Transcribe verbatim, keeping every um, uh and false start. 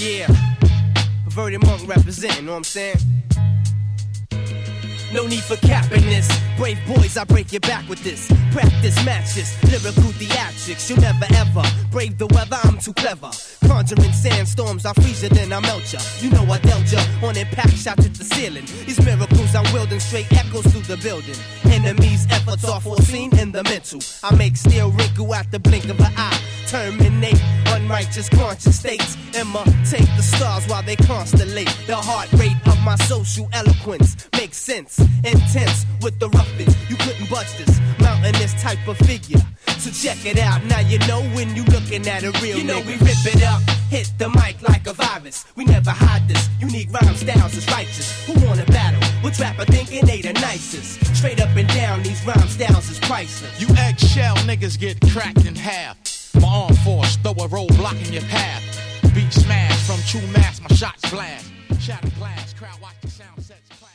Yeah, Perverted Monk representing, know what I'm saying? No need for capping this. Brave boys, I break your back with this. Practice matches, lyrical theatrics. You'll never ever brave the weather, I'm too clever. Conjuring sandstorms, I freeze you, then I melt ya. You know I dealt ya on impact shots at the ceiling. These miracles I'm wielding straight echoes through the building. Enemies' efforts are foreseen in the mental. I make steel wrinkle at the blink of an eye. Terminate unrighteous conscious states. Imitate the stars while they constellate. The heart rate of my social eloquence makes sense. Intense with the roughest. You couldn't budge this mountainous type of figure. So check it out, now you know when you looking at a real. You know nigga. We rip it up, hit the mic like a virus. We never hide this, unique rhyme styles is righteous. Who wanna battle? Which rapper thinking they the nicest? Straight up and down, these rhyme styles is priceless. You eggshell niggas get cracked in half. My arm force, throw a roadblock in your path. Beat smash from true mass, my shots blast. Shatter glass, crowd watch the sound sets clap.